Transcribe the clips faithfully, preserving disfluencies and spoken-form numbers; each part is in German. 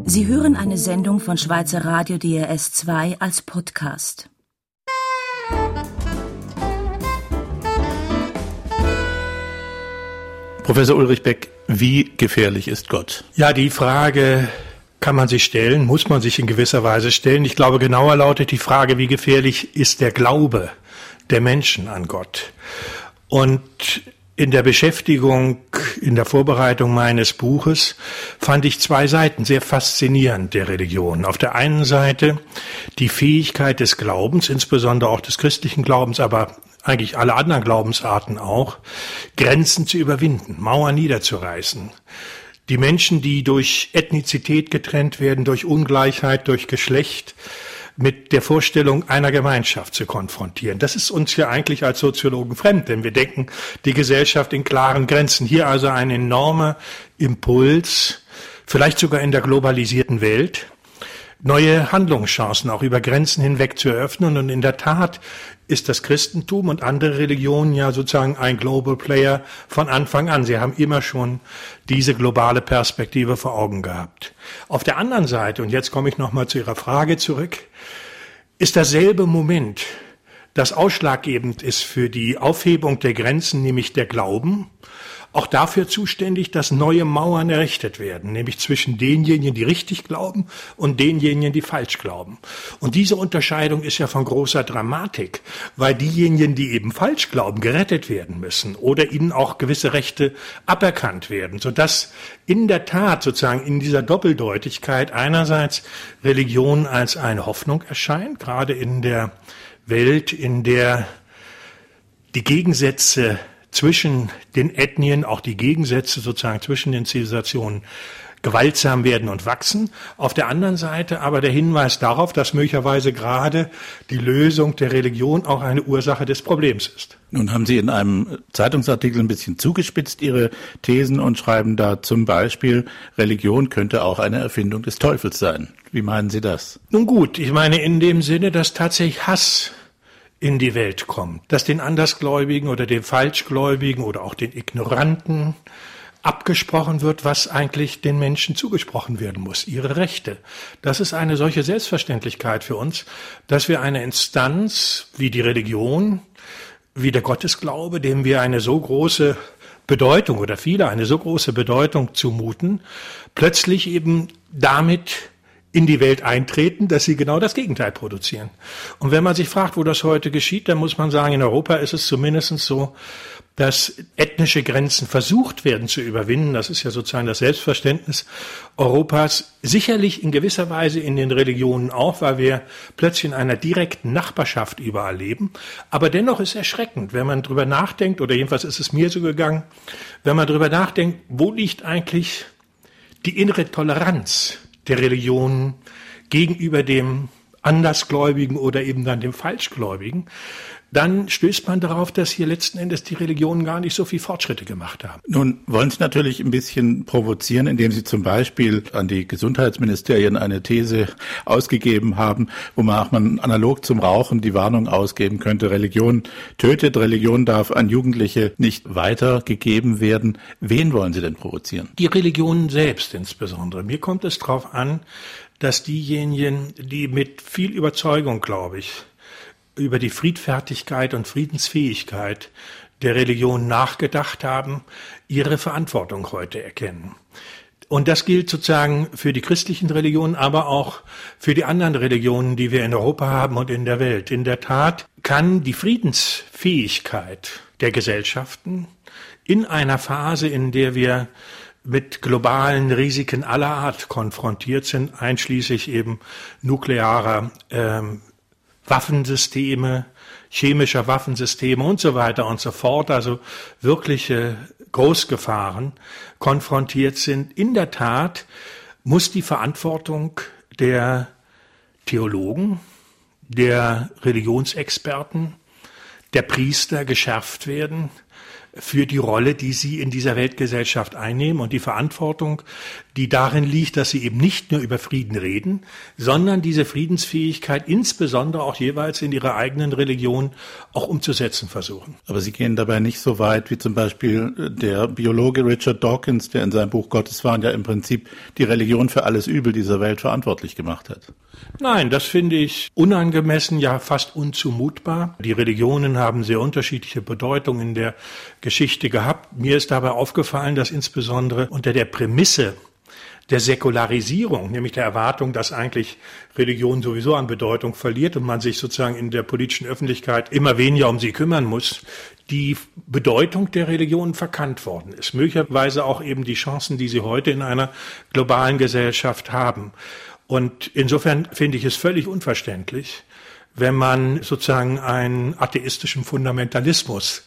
Sie hören eine Sendung von Schweizer Radio D R S zwei als Podcast. Professor Ulrich Beck, wie gefährlich ist Gott? Ja, die Frage kann man sich stellen, muss man sich in gewisser Weise stellen. Ich glaube, genauer lautet die Frage, wie gefährlich ist der Glaube der Menschen an Gott? Und in der Beschäftigung, in der Vorbereitung meines Buches fand ich zwei Seiten sehr faszinierend der Religion. Auf der einen Seite die Fähigkeit des Glaubens, insbesondere auch des christlichen Glaubens, aber eigentlich alle anderen Glaubensarten auch, Grenzen zu überwinden, Mauern niederzureißen. Die Menschen, die durch Ethnizität getrennt werden, durch Ungleichheit, durch Geschlecht, mit der Vorstellung einer Gemeinschaft zu konfrontieren. Das ist uns ja eigentlich als Soziologen fremd, denn wir denken die Gesellschaft in klaren Grenzen. Hier also ein enormer Impuls, vielleicht sogar in der globalisierten Welt, neue Handlungschancen auch über Grenzen hinweg zu eröffnen. Und in der Tat ist das Christentum und andere Religionen ja sozusagen ein Global Player von Anfang an. Sie haben immer schon diese globale Perspektive vor Augen gehabt. Auf der anderen Seite, und jetzt komme ich nochmal zu Ihrer Frage zurück, ist dasselbe Moment, das ausschlaggebend ist für die Aufhebung der Grenzen, nämlich der Glauben, auch dafür zuständig, dass neue Mauern errichtet werden, nämlich zwischen denjenigen, die richtig glauben und denjenigen, die falsch glauben. Und diese Unterscheidung ist ja von großer Dramatik, weil diejenigen, die eben falsch glauben, gerettet werden müssen oder ihnen auch gewisse Rechte aberkannt werden, sodass in der Tat sozusagen in dieser Doppeldeutigkeit einerseits Religion als eine Hoffnung erscheint, gerade in der Welt, in der die Gegensätze zwischen den Ethnien, auch die Gegensätze sozusagen zwischen den Zivilisationen gewaltsam werden und wachsen. Auf der anderen Seite aber der Hinweis darauf, dass möglicherweise gerade die Lösung der Religion auch eine Ursache des Problems ist. Nun haben Sie in einem Zeitungsartikel ein bisschen zugespitzt Ihre Thesen und schreiben da zum Beispiel, Religion könnte auch eine Erfindung des Teufels sein. Wie meinen Sie das? Nun gut, ich meine in dem Sinne, dass tatsächlich Hass in die Welt kommt, dass den Andersgläubigen oder den Falschgläubigen oder auch den Ignoranten abgesprochen wird, was eigentlich den Menschen zugesprochen werden muss, ihre Rechte. Das ist eine solche Selbstverständlichkeit für uns, dass wir eine Instanz wie die Religion, wie der Gottesglaube, dem wir eine so große Bedeutung oder viele eine so große Bedeutung zumuten, plötzlich eben damit in die Welt eintreten, dass sie genau das Gegenteil produzieren. Und wenn man sich fragt, wo das heute geschieht, dann muss man sagen, in Europa ist es zumindest so, dass ethnische Grenzen versucht werden zu überwinden. Das ist ja sozusagen das Selbstverständnis Europas. Sicherlich in gewisser Weise in den Religionen auch, weil wir plötzlich in einer direkten Nachbarschaft überall leben. Aber dennoch ist erschreckend, wenn man drüber nachdenkt, oder jedenfalls ist es mir so gegangen, wenn man drüber nachdenkt, wo liegt eigentlich die innere Toleranz der Religionen gegenüber dem Andersgläubigen oder eben dann dem Falschgläubigen, dann stößt man darauf, dass hier letzten Endes die Religionen gar nicht so viel Fortschritte gemacht haben. Nun wollen Sie natürlich ein bisschen provozieren, indem Sie zum Beispiel an die Gesundheitsministerien eine These ausgegeben haben, wo man auch mal analog zum Rauchen die Warnung ausgeben könnte, Religion tötet, Religion darf an Jugendliche nicht weitergegeben werden. Wen wollen Sie denn provozieren? Die Religionen selbst insbesondere. Mir kommt es darauf an, dass diejenigen, die mit viel Überzeugung, glaube ich, über die Friedfertigkeit und Friedensfähigkeit der Religion nachgedacht haben, ihre Verantwortung heute erkennen. Und das gilt sozusagen für die christlichen Religionen, aber auch für die anderen Religionen, die wir in Europa haben und in der Welt. In der Tat kann die Friedensfähigkeit der Gesellschaften in einer Phase, in der wir mit globalen Risiken aller Art konfrontiert sind, einschließlich eben nuklearer ähm, Waffensysteme, chemischer Waffensysteme und so weiter und so fort, also wirkliche Großgefahren konfrontiert sind. In der Tat muss die Verantwortung der Theologen, der Religionsexperten, der Priester geschärft werden. für die Rolle, die sie in dieser Weltgesellschaft einnehmen und die Verantwortung, die darin liegt, dass sie eben nicht nur über Frieden reden, sondern diese Friedensfähigkeit insbesondere auch jeweils in ihrer eigenen Religion auch umzusetzen versuchen. Aber sie gehen dabei nicht so weit wie zum Beispiel der Biologe Richard Dawkins, der in seinem Buch Gotteswahn ja im Prinzip die Religion für alles Übel dieser Welt verantwortlich gemacht hat. Nein, das finde ich unangemessen, ja fast unzumutbar. Die Religionen haben sehr unterschiedliche Bedeutungen in der Geschichte gehabt. Mir ist dabei aufgefallen, dass insbesondere unter der Prämisse der Säkularisierung, nämlich der Erwartung, dass eigentlich Religion sowieso an Bedeutung verliert und man sich sozusagen in der politischen Öffentlichkeit immer weniger um sie kümmern muss, die Bedeutung der Religion verkannt worden ist. Möglicherweise auch eben die Chancen, die sie heute in einer globalen Gesellschaft haben. Und insofern finde ich es völlig unverständlich, wenn man sozusagen einen atheistischen Fundamentalismus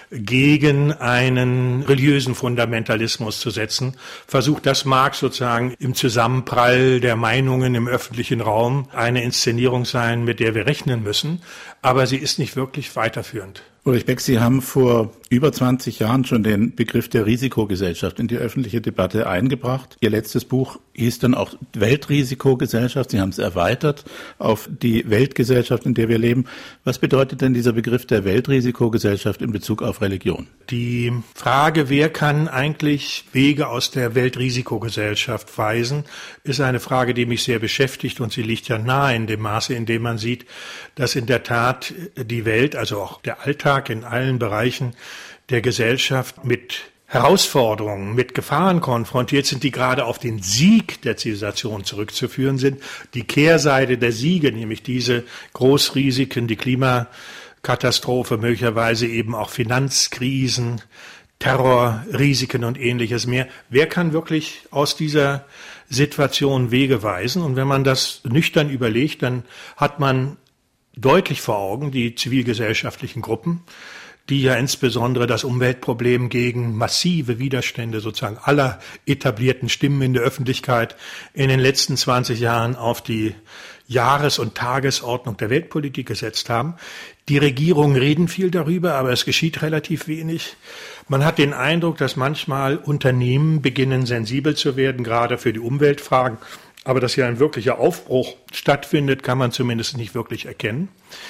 gegen einen religiösen Fundamentalismus zu setzen versucht. Das mag sozusagen im Zusammenprall der Meinungen im öffentlichen Raum eine Inszenierung sein, mit der wir rechnen müssen, aber sie ist nicht wirklich weiterführend. Ulrich Beck, Sie haben vor über zwanzig Jahren schon den Begriff der Risikogesellschaft in die öffentliche Debatte eingebracht. Ihr letztes Buch hieß dann auch Weltrisikogesellschaft. Sie haben es erweitert auf die Weltgesellschaft, in der wir leben. Was bedeutet denn dieser Begriff der Weltrisikogesellschaft in Bezug auf Religion? Die Frage, wer kann eigentlich Wege aus der Weltrisikogesellschaft weisen, ist eine Frage, die mich sehr beschäftigt, und sie liegt ja nahe in dem Maße, in dem man sieht, dass in der Tat die Welt, also auch der Alltag in allen Bereichen der Gesellschaft mit Herausforderungen, mit Gefahren konfrontiert sind, die gerade auf den Sieg der Zivilisation zurückzuführen sind. Die Kehrseite der Siege, nämlich diese Großrisiken, die Klimakatastrophe, möglicherweise eben auch Finanzkrisen, Terrorrisiken und Ähnliches mehr. Wer kann wirklich aus dieser Situation Wege weisen? Und wenn man das nüchtern überlegt, dann hat man deutlich vor Augen die zivilgesellschaftlichen Gruppen, die ja insbesondere das Umweltproblem gegen massive Widerstände sozusagen aller etablierten Stimmen in der Öffentlichkeit in den letzten zwanzig Jahren auf die Jahres- und Tagesordnung der Weltpolitik gesetzt haben. Die Regierungen reden viel darüber, aber es geschieht relativ wenig. Man hat den Eindruck, dass manchmal Unternehmen beginnen, sensibel zu werden, gerade für die Umweltfragen. Aber dass hier ein wirklicher Aufbruch stattfindet, kann man zumindest nicht wirklich erkennen.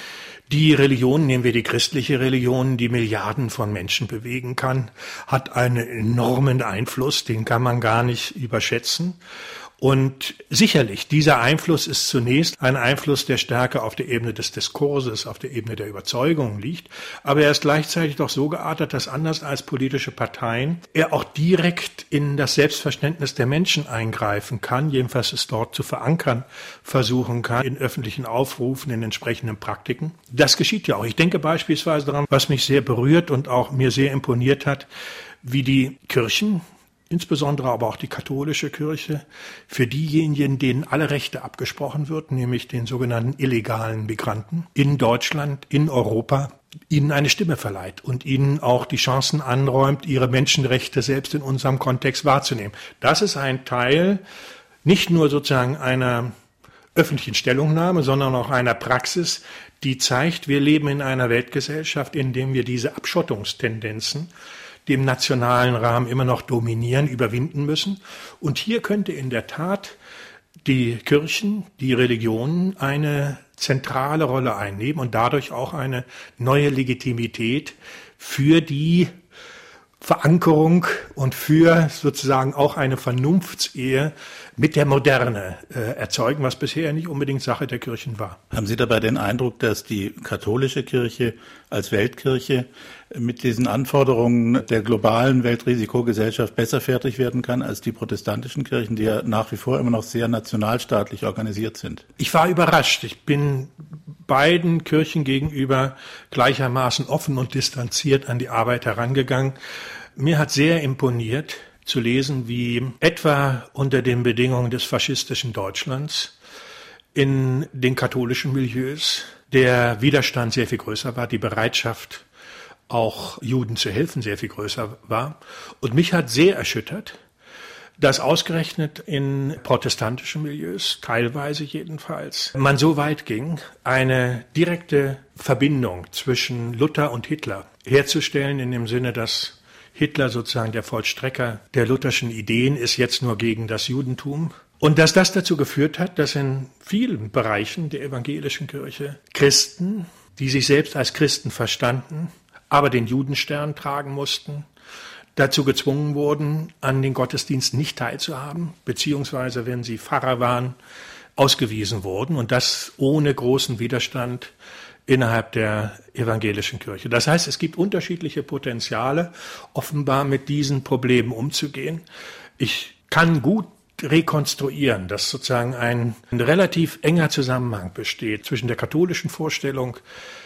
Die Religion, nehmen wir die christliche Religion, die Milliarden von Menschen bewegen kann, hat einen enormen Einfluss, den kann man gar nicht überschätzen. Und sicherlich, dieser Einfluss ist zunächst ein Einfluss, der stärker auf der Ebene des Diskurses, auf der Ebene der Überzeugung liegt. Aber er ist gleichzeitig doch so geartet, dass anders als politische Parteien er auch direkt in das Selbstverständnis der Menschen eingreifen kann, jedenfalls es dort zu verankern versuchen kann, in öffentlichen Aufrufen, in entsprechenden Praktiken. Das geschieht ja auch. Ich denke beispielsweise daran, was mich sehr berührt und auch mir sehr imponiert hat, wie die Kirchen, insbesondere aber auch die katholische Kirche, für diejenigen, denen alle Rechte abgesprochen wird, nämlich den sogenannten illegalen Migranten in Deutschland, in Europa, ihnen eine Stimme verleiht und ihnen auch die Chancen anräumt, ihre Menschenrechte selbst in unserem Kontext wahrzunehmen. Das ist ein Teil nicht nur sozusagen einer öffentlichen Stellungnahme, sondern auch einer Praxis, die zeigt, wir leben in einer Weltgesellschaft, in der wir diese Abschottungstendenzen, die im nationalen Rahmen immer noch dominieren, überwinden müssen. Und hier könnte in der Tat die Kirchen, die Religionen eine zentrale Rolle einnehmen und dadurch auch eine neue Legitimität für die Verankerung und für sozusagen auch eine Vernunftsehe mit der Moderne äh, erzeugen, was bisher nicht unbedingt Sache der Kirchen war. Haben Sie dabei den Eindruck, dass die katholische Kirche als Weltkirche mit diesen Anforderungen der globalen Weltrisikogesellschaft besser fertig werden kann als die protestantischen Kirchen, die ja nach wie vor immer noch sehr nationalstaatlich organisiert sind? Ich war überrascht. Ich bin beiden Kirchen gegenüber gleichermaßen offen und distanziert an die Arbeit herangegangen. Mir hat sehr imponiert zu lesen, wie etwa unter den Bedingungen des faschistischen Deutschlands in den katholischen Milieus der Widerstand sehr viel größer war, die Bereitschaft, auch Juden zu helfen, sehr viel größer war. Und mich hat sehr erschüttert, dass ausgerechnet in protestantischen Milieus, teilweise jedenfalls, man so weit ging, eine direkte Verbindung zwischen Luther und Hitler herzustellen, in dem Sinne, dass Hitler sozusagen der Vollstrecker der lutherschen Ideen ist, jetzt nur gegen das Judentum. Und dass das dazu geführt hat, dass in vielen Bereichen der evangelischen Kirche Christen, die sich selbst als Christen verstanden, aber den Judenstern tragen mussten, dazu gezwungen wurden, an den Gottesdiensten nicht teilzuhaben, beziehungsweise, wenn sie Pfarrer waren, ausgewiesen wurden, und das ohne großen Widerstand innerhalb der evangelischen Kirche. Das heißt, es gibt unterschiedliche Potenziale, offenbar mit diesen Problemen umzugehen. Ich kann gut rekonstruieren, dass sozusagen ein, ein relativ enger Zusammenhang besteht zwischen der katholischen Vorstellung,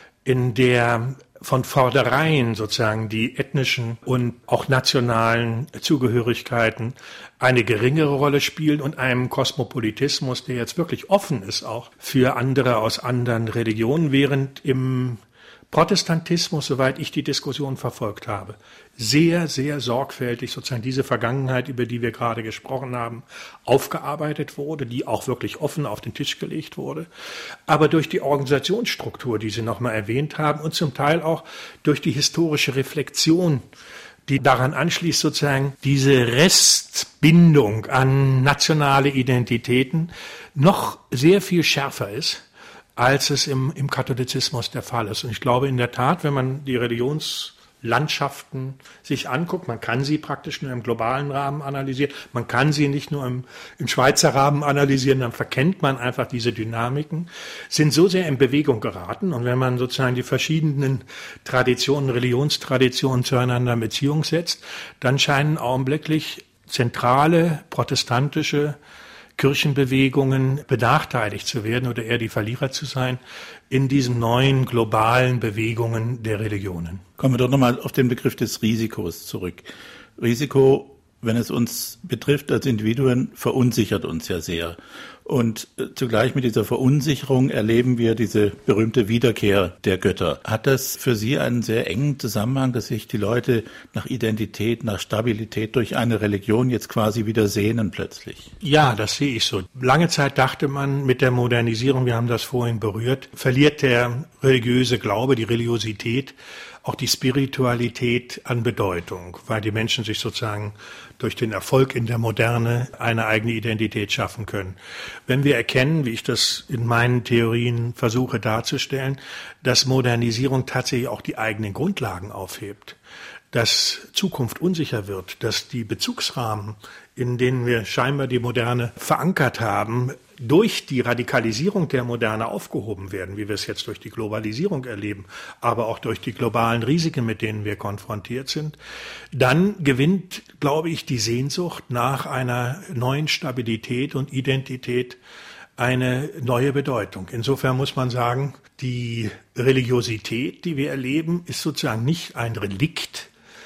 in der von vornherein sozusagen die ethnischen und auch nationalen Zugehörigkeiten eine geringere Rolle spielen, und einem Kosmopolitismus, der jetzt wirklich offen ist auch für andere aus anderen Religionen, während im Protestantismus, soweit ich die Diskussion verfolgt habe, sehr, sehr sorgfältig sozusagen diese Vergangenheit, über die wir gerade gesprochen haben, aufgearbeitet wurde, die auch wirklich offen auf den Tisch gelegt wurde. Aber durch die Organisationsstruktur, die Sie nochmal erwähnt haben, und zum Teil auch durch die historische Reflexion, die daran anschließt, sozusagen diese Restbindung an nationale Identitäten noch sehr viel schärfer ist, als es im, im Katholizismus der Fall ist. Und ich glaube in der Tat, wenn man die Religionslandschaften sich anguckt, man kann sie praktisch nur im globalen Rahmen analysieren, man kann sie nicht nur im, im Schweizer Rahmen analysieren, dann verkennt man einfach diese Dynamiken, sind so sehr in Bewegung geraten. Und wenn man sozusagen die verschiedenen Traditionen, Religionstraditionen zueinander in Beziehung setzt, dann scheinen augenblicklich zentrale protestantische Kirchenbewegungen benachteiligt zu werden oder eher die Verlierer zu sein in diesen neuen globalen Bewegungen der Religionen. Kommen wir doch nochmal auf den Begriff des Risikos zurück. Risiko, wenn es uns betrifft als Individuen, verunsichert uns ja sehr. Und zugleich mit dieser Verunsicherung erleben wir diese berühmte Wiederkehr der Götter. Hat das für Sie einen sehr engen Zusammenhang, dass sich die Leute nach Identität, nach Stabilität durch eine Religion jetzt quasi wieder sehnen plötzlich? Ja, das sehe ich so. Lange Zeit dachte man, mit der Modernisierung, wir haben das vorhin berührt, verliert der religiöse Glaube, die Religiosität, auch die Spiritualität an Bedeutung, weil die Menschen sich sozusagen durch den Erfolg in der Moderne eine eigene Identität schaffen können. Wenn wir erkennen, wie ich das in meinen Theorien versuche darzustellen, dass Modernisierung tatsächlich auch die eigenen Grundlagen aufhebt, dass Zukunft unsicher wird, dass die Bezugsrahmen, in denen wir scheinbar die Moderne verankert haben, durch die Radikalisierung der Moderne aufgehoben werden, wie wir es jetzt durch die Globalisierung erleben, aber auch durch die globalen Risiken, mit denen wir konfrontiert sind, dann gewinnt, glaube ich, die Sehnsucht nach einer neuen Stabilität und Identität eine neue Bedeutung. Insofern muss man sagen, die Religiosität, die wir erleben, ist sozusagen nicht ein Relikt,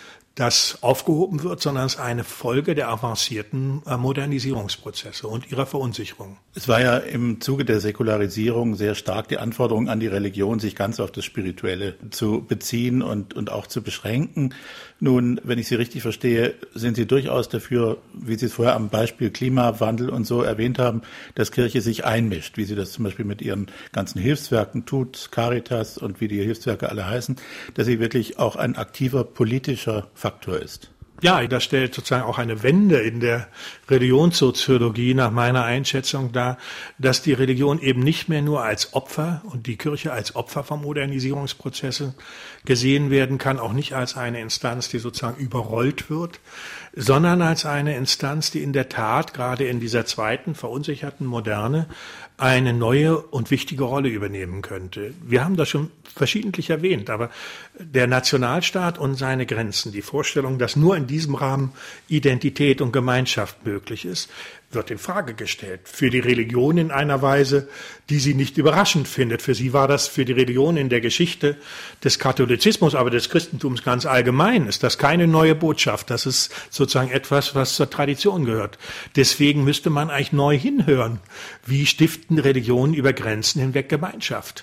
das aufgehoben wird, sondern es ist eine Folge der avancierten Modernisierungsprozesse und ihrer Verunsicherung. Es war ja im Zuge der Säkularisierung sehr stark die Anforderung an die Religion, sich ganz auf das Spirituelle zu beziehen und, und auch zu beschränken. Nun, wenn ich Sie richtig verstehe, sind Sie durchaus dafür, wie Sie es vorher am Beispiel Klimawandel und so erwähnt haben, dass Kirche sich einmischt, wie sie das zum Beispiel mit ihren ganzen Hilfswerken tut, Caritas und wie die Hilfswerke alle heißen, dass sie wirklich auch ein aktiver politischer Faktor ist. Ja, das stellt sozusagen auch eine Wende in der Religionssoziologie nach meiner Einschätzung dar, dass die Religion eben nicht mehr nur als Opfer und die Kirche als Opfer von Modernisierungsprozessen gesehen werden kann, auch nicht als eine Instanz, die sozusagen überrollt wird, sondern als eine Instanz, die in der Tat gerade in dieser zweiten verunsicherten Moderne eine neue und wichtige Rolle übernehmen könnte. Wir haben das schon verschiedentlich erwähnt, aber der Nationalstaat und seine Grenzen, die Vorstellung, dass nur in diesem Rahmen Identität und Gemeinschaft möglich ist, wird in Frage gestellt. Für die Religion in einer Weise, die sie nicht überraschend findet. Für sie war das für die Religion in der Geschichte des Katholizismus, aber des Christentums ganz allgemein, ist das keine neue Botschaft. Das ist sozusagen etwas, was zur Tradition gehört. Deswegen müsste man eigentlich neu hinhören. Wie stiften Religionen über Grenzen hinweg Gemeinschaft?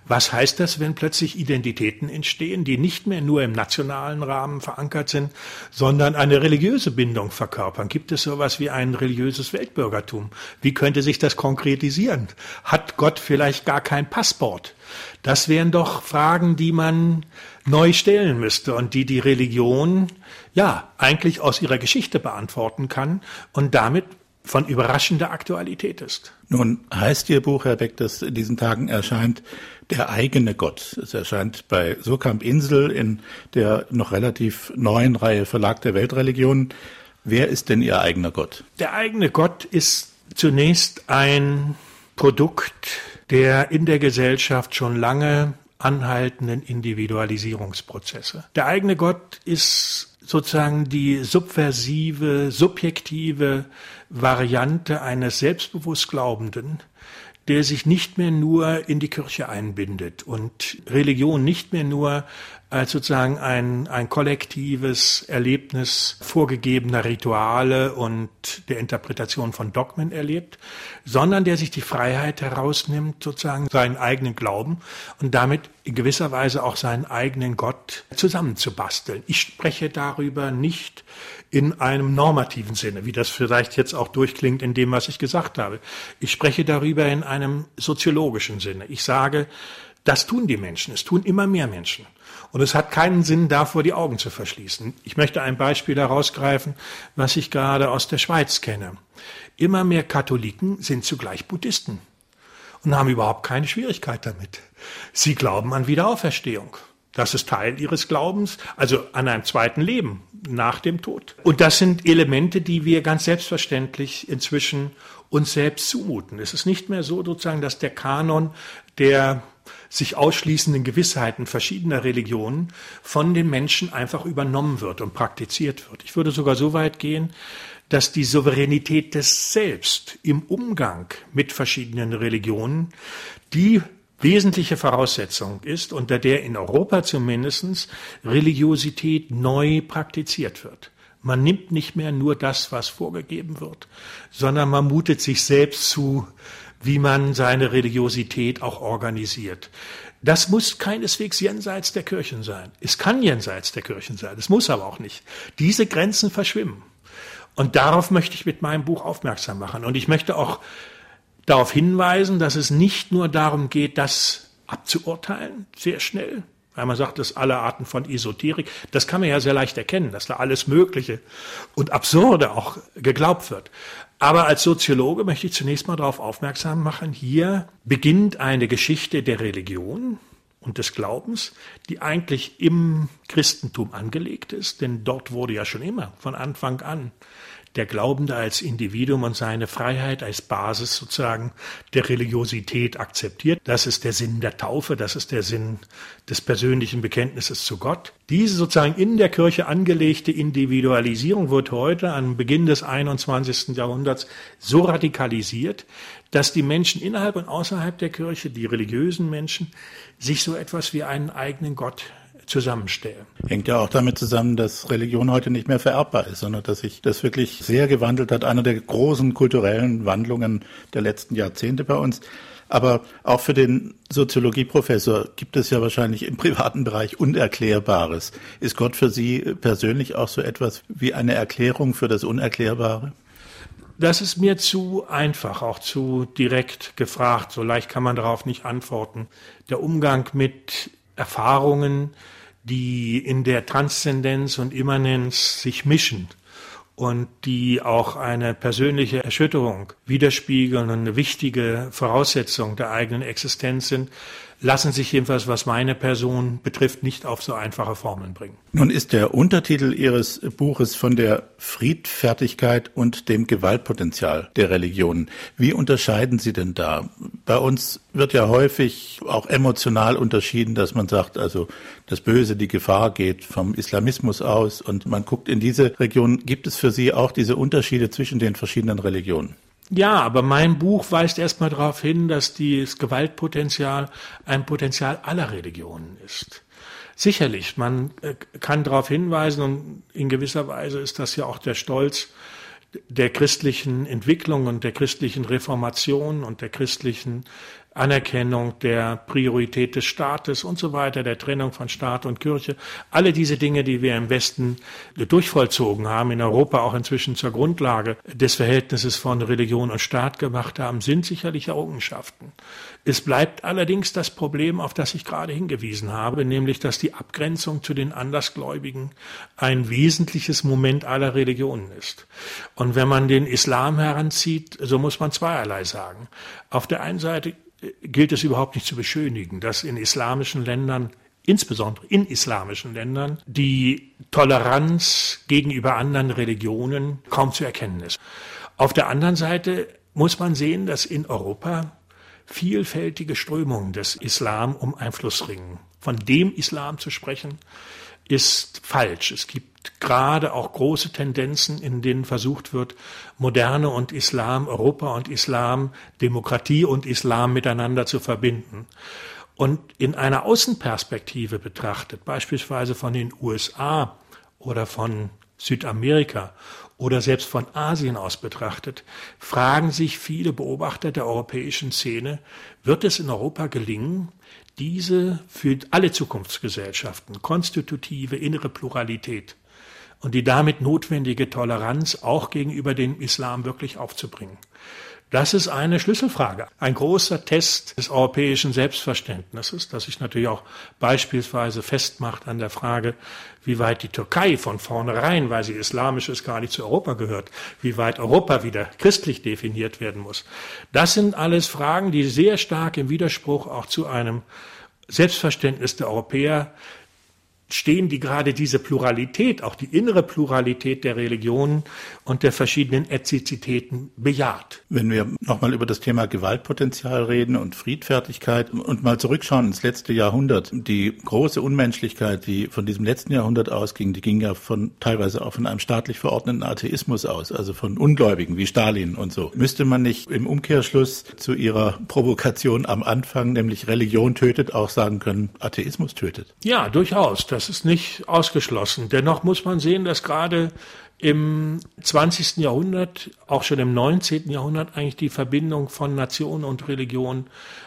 Was heißt das, wenn plötzlich Identitäten entstehen, die nicht mehr nur im nationalen Rahmen verankert sind, sondern eine religiöse Bindung verkörpern? Gibt es sowas wie ein religiöses Weltbürgertum? Wie könnte sich das konkretisieren? Hat Gott vielleicht gar kein Passport? Das wären doch Fragen, die man neu stellen müsste und die die Religion ja eigentlich aus ihrer Geschichte beantworten kann und damit von überraschender Aktualität ist. Nun heißt Ihr Buch, Herr Beck, das in diesen Tagen erscheint, Der eigene Gott. Es erscheint bei Surkamp Insel in der noch relativ neuen Reihe Verlag der Weltreligionen. Wer ist denn Ihr eigener Gott? Der eigene Gott ist zunächst ein Produkt der in der Gesellschaft schon lange anhaltenden Individualisierungsprozesse. Der eigene Gott ist sozusagen die subversive, subjektive Variante eines selbstbewusst Glaubenden, der sich nicht mehr nur in die Kirche einbindet und Religion nicht mehr nur als sozusagen ein, ein kollektives Erlebnis vorgegebener Rituale und der Interpretation von Dogmen erlebt, sondern der sich die Freiheit herausnimmt, sozusagen seinen eigenen Glauben und damit in gewisser Weise auch seinen eigenen Gott zusammenzubasteln. Ich spreche darüber nicht in einem normativen Sinne, wie das vielleicht jetzt auch durchklingt in dem, was ich gesagt habe. Ich spreche darüber in einem soziologischen Sinne. Ich sage, das tun die Menschen, es tun immer mehr Menschen. Und es hat keinen Sinn, davor die Augen zu verschließen. Ich möchte ein Beispiel herausgreifen, was ich gerade aus der Schweiz kenne. Immer mehr Katholiken sind zugleich Buddhisten und haben überhaupt keine Schwierigkeit damit. Sie glauben an Wiederauferstehung. Das ist Teil ihres Glaubens, also an einem zweiten Leben nach dem Tod. Und das sind Elemente, die wir ganz selbstverständlich inzwischen uns selbst zumuten. Es ist nicht mehr so sozusagen, dass der Kanon der sich ausschließenden Gewissheiten verschiedener Religionen von den Menschen einfach übernommen wird und praktiziert wird. Ich würde sogar so weit gehen, dass die Souveränität des Selbst im Umgang mit verschiedenen Religionen die wesentliche Voraussetzung ist, unter der in Europa zumindest Religiosität neu praktiziert wird. Man nimmt nicht mehr nur das, was vorgegeben wird, sondern man mutet sich selbst zu, wie man seine Religiosität auch organisiert. Das muss keineswegs jenseits der Kirchen sein. Es kann jenseits der Kirchen sein, es muss aber auch nicht. Diese Grenzen verschwimmen. Und darauf möchte ich mit meinem Buch aufmerksam machen. Und ich möchte auch darauf hinweisen, dass es nicht nur darum geht, das abzuurteilen, sehr schnell, weil man sagt, dass alle Arten von Esoterik, das kann man ja sehr leicht erkennen, dass da alles Mögliche und Absurde auch geglaubt wird. Aber als Soziologe möchte ich zunächst mal darauf aufmerksam machen, hier beginnt eine Geschichte der Religion und des Glaubens, die eigentlich im Christentum angelegt ist, denn dort wurde ja schon immer von Anfang an der Glaubende als Individuum und seine Freiheit als Basis sozusagen der Religiosität akzeptiert. Das ist der Sinn der Taufe, das ist der Sinn des persönlichen Bekenntnisses zu Gott. Diese sozusagen in der Kirche angelegte Individualisierung wird heute am Beginn des einundzwanzigsten Jahrhunderts so radikalisiert, dass die Menschen innerhalb und außerhalb der Kirche, die religiösen Menschen, sich so etwas wie einen eigenen Gott zusammenstellen. Hängt ja auch damit zusammen, dass Religion heute nicht mehr vererbbar ist, sondern dass sich das wirklich sehr gewandelt hat. Einer der großen kulturellen Wandlungen der letzten Jahrzehnte bei uns. Aber auch für den Soziologieprofessor gibt es ja wahrscheinlich im privaten Bereich Unerklärbares. Ist Gott für Sie persönlich auch so etwas wie eine Erklärung für das Unerklärbare? Das ist mir zu einfach, auch zu direkt gefragt. So leicht kann man darauf nicht antworten. Der Umgang mit Erfahrungen, die in der Transzendenz und Immanenz sich mischen und die auch eine persönliche Erschütterung widerspiegeln und eine wichtige Voraussetzung der eigenen Existenz sind, lassen sich jedenfalls, was meine Person betrifft, nicht auf so einfache Formeln bringen. Nun ist der Untertitel Ihres Buches von der Friedfertigkeit und dem Gewaltpotenzial der Religionen. Wie unterscheiden Sie denn da? Bei uns wird ja häufig auch emotional unterschieden, dass man sagt, also das Böse, die Gefahr geht vom Islamismus aus und man guckt in diese Region. Gibt es für Sie auch diese Unterschiede zwischen den verschiedenen Religionen? Ja, aber mein Buch weist erstmal darauf hin, dass das Gewaltpotenzial ein Potenzial aller Religionen ist. Sicherlich, man kann darauf hinweisen und in gewisser Weise ist das ja auch der Stolz der christlichen Entwicklung und der christlichen Reformation und der christlichen Anerkennung der Priorität des Staates und so weiter, der Trennung von Staat und Kirche. Alle diese Dinge, die wir im Westen durchvollzogen haben, in Europa auch inzwischen zur Grundlage des Verhältnisses von Religion und Staat gemacht haben, sind sicherlich Errungenschaften. Es bleibt allerdings das Problem, auf das ich gerade hingewiesen habe, nämlich, dass die Abgrenzung zu den Andersgläubigen ein wesentliches Moment aller Religionen ist. Und wenn man den Islam heranzieht, so muss man zweierlei sagen. Auf der einen Seite gilt es überhaupt nicht zu beschönigen, dass in islamischen Ländern, insbesondere in islamischen Ländern, die Toleranz gegenüber anderen Religionen kaum zu erkennen ist. Auf der anderen Seite muss man sehen, dass in Europa vielfältige Strömungen des Islam um Einfluss ringen. Von dem Islam zu sprechen, ist falsch. Es gibt gerade auch große Tendenzen, in denen versucht wird, Moderne und Islam, Europa und Islam, Demokratie und Islam miteinander zu verbinden. Und in einer Außenperspektive betrachtet, beispielsweise von den U S A oder von Südamerika oder selbst von Asien aus betrachtet, fragen sich viele Beobachter der europäischen Szene, wird es in Europa gelingen, diese für alle Zukunftsgesellschaften konstitutive innere Pluralität und die damit notwendige Toleranz auch gegenüber dem Islam wirklich aufzubringen? Das ist eine Schlüsselfrage, ein großer Test des europäischen Selbstverständnisses, das sich natürlich auch beispielsweise festmacht an der Frage, wie weit die Türkei von vornherein, weil sie islamisch ist, gar nicht zu Europa gehört, wie weit Europa wieder christlich definiert werden muss. Das sind alles Fragen, die sehr stark im Widerspruch auch zu einem Selbstverständnis der Europäer stehen, die gerade diese Pluralität, auch die innere Pluralität der Religionen und der verschiedenen Ethnizitäten bejaht. Wenn wir nochmal über das Thema Gewaltpotenzial reden und Friedfertigkeit und mal zurückschauen ins letzte Jahrhundert, die große Unmenschlichkeit, die von diesem letzten Jahrhundert ausging, die ging ja von teilweise auch von einem staatlich verordneten Atheismus aus, also von Ungläubigen wie Stalin und so. Müsste man nicht im Umkehrschluss zu Ihrer Provokation am Anfang, nämlich Religion tötet, auch sagen können, Atheismus tötet? Ja, durchaus. Das ist nicht ausgeschlossen. Dennoch muss man sehen, dass gerade im zwanzigsten Jahrhundert, auch schon im neunzehnten Jahrhundert, eigentlich die Verbindung von Nation und Religion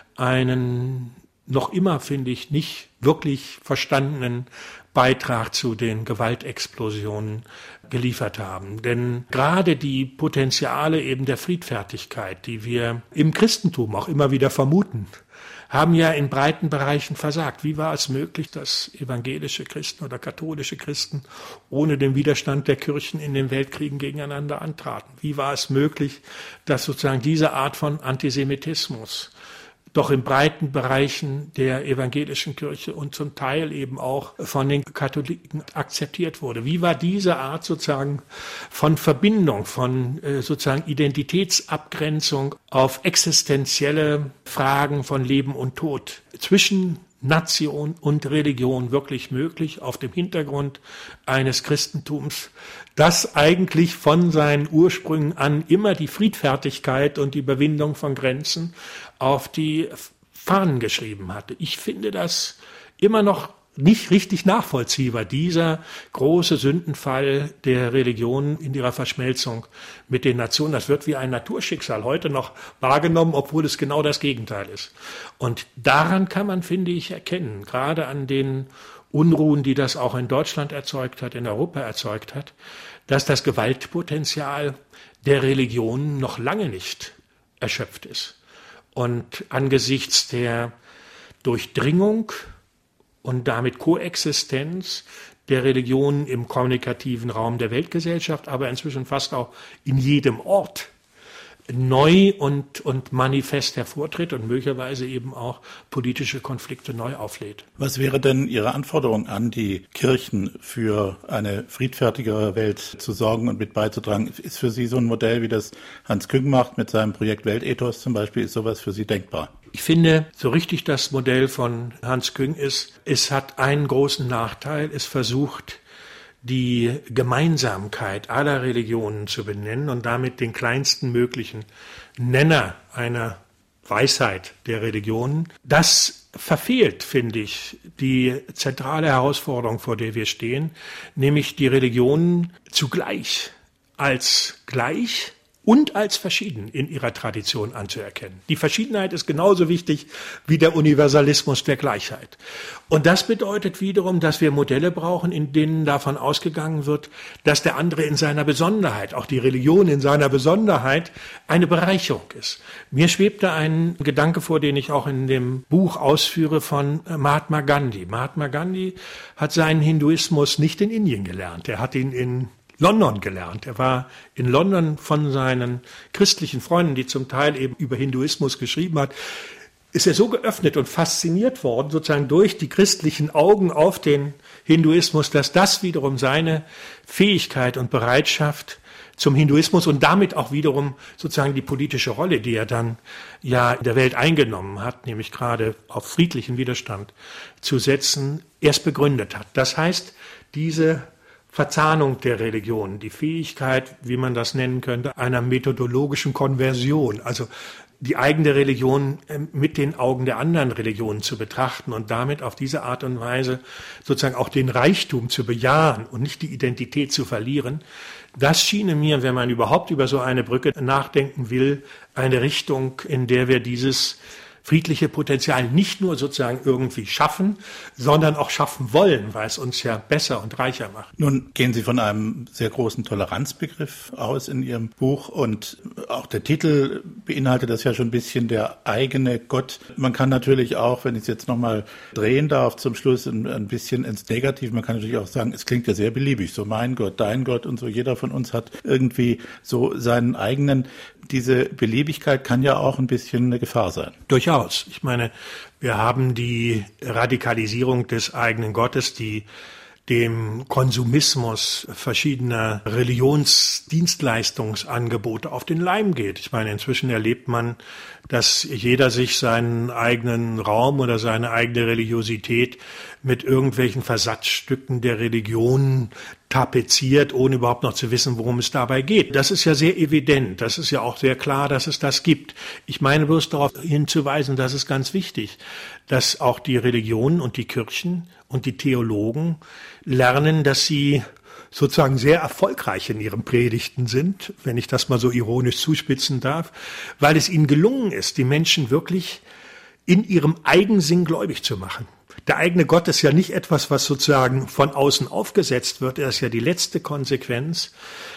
einen noch immer, finde ich, nicht wirklich verstandenen Beitrag zu den Gewaltexplosionen geliefert haben. Denn gerade die Potenziale eben der Friedfertigkeit, die wir im Christentum auch immer wieder vermuten, haben ja in breiten Bereichen versagt. Wie war es möglich, dass evangelische Christen oder katholische Christen ohne den Widerstand der Kirchen in den Weltkriegen gegeneinander antraten? Wie war es möglich, dass sozusagen diese Art von Antisemitismus doch in breiten Bereichen der evangelischen Kirche und zum Teil eben auch von den Katholiken akzeptiert wurde? Wie war diese Art sozusagen von Verbindung, von äh, sozusagen Identitätsabgrenzung auf existenzielle Fragen von Leben und Tod zwischen Nation und Religion wirklich möglich auf dem Hintergrund eines Christentums, das eigentlich von seinen Ursprüngen an immer die Friedfertigkeit und die Überwindung von Grenzen auf die Fahnen geschrieben hatte? Ich finde das immer noch nicht richtig nachvollziehbar, dieser große Sündenfall der Religionen in ihrer Verschmelzung mit den Nationen. Das wird wie ein Naturschicksal heute noch wahrgenommen, obwohl es genau das Gegenteil ist. Und daran kann man, finde ich, erkennen, gerade an den Unruhen, die das auch in Deutschland erzeugt hat, in Europa erzeugt hat, dass das Gewaltpotenzial der Religionen noch lange nicht erschöpft ist. Und angesichts der Durchdringung und damit Koexistenz der Religionen im kommunikativen Raum der Weltgesellschaft, aber inzwischen fast auch in jedem Ort neu und, und manifest hervortritt und möglicherweise eben auch politische Konflikte neu auflädt. Was wäre denn Ihre Anforderung an die Kirchen, für eine friedfertigere Welt zu sorgen und mit beizutragen? Ist für Sie so ein Modell, wie das Hans Küng macht mit seinem Projekt Weltethos zum Beispiel, ist sowas für Sie denkbar? Ich finde, so richtig das Modell von Hans Küng ist, es hat einen großen Nachteil, es versucht, die Gemeinsamkeit aller Religionen zu benennen und damit den kleinsten möglichen Nenner einer Weisheit der Religionen. Das verfehlt, finde ich, die zentrale Herausforderung, vor der wir stehen, nämlich die Religionen zugleich als gleich und als verschieden in ihrer Tradition anzuerkennen. Die Verschiedenheit ist genauso wichtig wie der Universalismus der Gleichheit. Und das bedeutet wiederum, dass wir Modelle brauchen, in denen davon ausgegangen wird, dass der andere in seiner Besonderheit, auch die Religion in seiner Besonderheit, eine Bereicherung ist. Mir schwebte ein Gedanke vor, den ich auch in dem Buch ausführe, von Mahatma Gandhi. Mahatma Gandhi hat seinen Hinduismus nicht in Indien gelernt. Er hat ihn in London gelernt. Er war in London von seinen christlichen Freunden, die zum Teil eben über Hinduismus geschrieben hat, ist er so geöffnet und fasziniert worden, sozusagen durch die christlichen Augen auf den Hinduismus, dass das wiederum seine Fähigkeit und Bereitschaft zum Hinduismus und damit auch wiederum sozusagen die politische Rolle, die er dann ja in der Welt eingenommen hat, nämlich gerade auf friedlichen Widerstand zu setzen, erst begründet hat. Das heißt, diese Verzahnung der Religionen, die Fähigkeit, wie man das nennen könnte, einer methodologischen Konversion, also die eigene Religion mit den Augen der anderen Religionen zu betrachten und damit auf diese Art und Weise sozusagen auch den Reichtum zu bejahen und nicht die Identität zu verlieren, das schien mir, wenn man überhaupt über so eine Brücke nachdenken will, eine Richtung, in der wir dieses friedliche Potenzial nicht nur sozusagen irgendwie schaffen, sondern auch schaffen wollen, weil es uns ja besser und reicher macht. Nun gehen Sie von einem sehr großen Toleranzbegriff aus in Ihrem Buch und auch der Titel beinhaltet das ja schon ein bisschen, der eigene Gott. Man kann natürlich auch, wenn ich es jetzt nochmal drehen darf, zum Schluss ein, ein bisschen ins Negative, man kann natürlich auch sagen, es klingt ja sehr beliebig, so mein Gott, dein Gott und so. Jeder von uns hat irgendwie so seinen eigenen. Diese Beliebigkeit kann ja auch ein bisschen eine Gefahr sein. Durchaus. Ich meine, wir haben die Radikalisierung des eigenen Gottes, die dem Konsumismus verschiedener Religionsdienstleistungsangebote auf den Leim geht. Ich meine, inzwischen erlebt man, dass jeder sich seinen eigenen Raum oder seine eigene Religiosität mit irgendwelchen Versatzstücken der Religion tapeziert, ohne überhaupt noch zu wissen, worum es dabei geht. Das ist ja sehr evident. Das ist ja auch sehr klar, dass es das gibt. Ich meine bloß darauf hinzuweisen, das ist ganz wichtig, dass auch die Religionen und die Kirchen und die Theologen lernen, dass sie sozusagen sehr erfolgreich in ihren Predigten sind, wenn ich das mal so ironisch zuspitzen darf, weil es ihnen gelungen ist, die Menschen wirklich in ihrem Eigensinn gläubig zu machen. Der eigene Gott ist ja nicht etwas, was sozusagen von außen aufgesetzt wird. Er ist ja die letzte Konsequenz,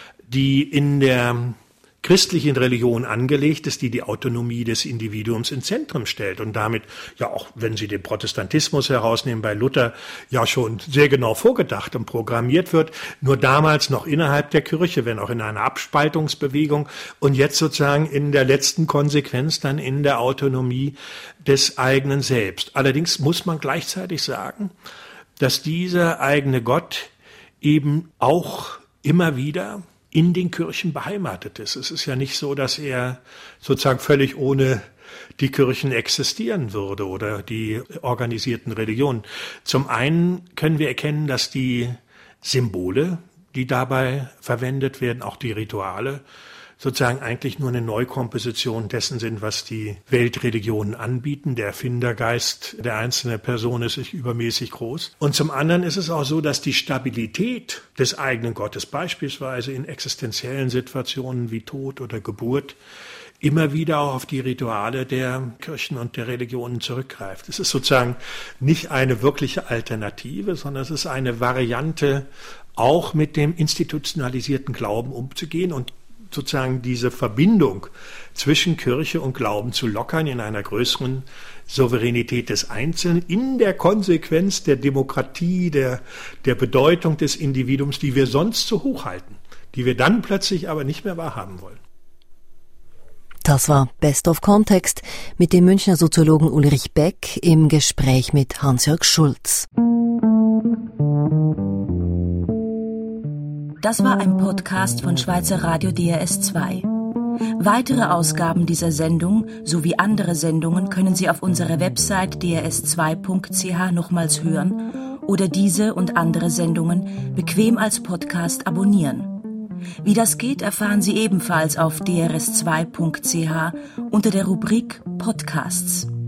die in der christlichen Religion angelegt ist, die die Autonomie des Individuums ins Zentrum stellt und damit ja auch, wenn Sie den Protestantismus herausnehmen, bei Luther ja schon sehr genau vorgedacht und programmiert wird, nur damals noch innerhalb der Kirche, wenn auch in einer Abspaltungsbewegung und jetzt sozusagen in der letzten Konsequenz dann in der Autonomie des eigenen Selbst. Allerdings muss man gleichzeitig sagen, dass dieser eigene Gott eben auch immer wieder in den Kirchen beheimatet ist. Es ist ja nicht so, dass er sozusagen völlig ohne die Kirchen existieren würde oder die organisierten Religionen. Zum einen können wir erkennen, dass die Symbole, die dabei verwendet werden, auch die Rituale, sozusagen eigentlich nur eine Neukomposition dessen sind, was die Weltreligionen anbieten. Der Erfindergeist der einzelnen Person ist sich übermäßig groß. Und zum anderen ist es auch so, dass die Stabilität des eigenen Gottes beispielsweise in existenziellen Situationen wie Tod oder Geburt immer wieder auch auf die Rituale der Kirchen und der Religionen zurückgreift. Es ist sozusagen nicht eine wirkliche Alternative, sondern es ist eine Variante, auch mit dem institutionalisierten Glauben umzugehen und sozusagen diese Verbindung zwischen Kirche und Glauben zu lockern in einer größeren Souveränität des Einzelnen, in der Konsequenz der Demokratie, der, der Bedeutung des Individuums, die wir sonst so hoch halten, die wir dann plötzlich aber nicht mehr wahrhaben wollen. Das war Best of Kontext mit dem Münchner Soziologen Ulrich Beck im Gespräch mit Hans-Jörg Schulz. Das war ein Podcast von Schweizer Radio D R S zwei. Weitere Ausgaben dieser Sendung sowie andere Sendungen können Sie auf unserer Website d r s zwei punkt c h nochmals hören oder diese und andere Sendungen bequem als Podcast abonnieren. Wie das geht, erfahren Sie ebenfalls auf d r s zwei punkt c h unter der Rubrik Podcasts.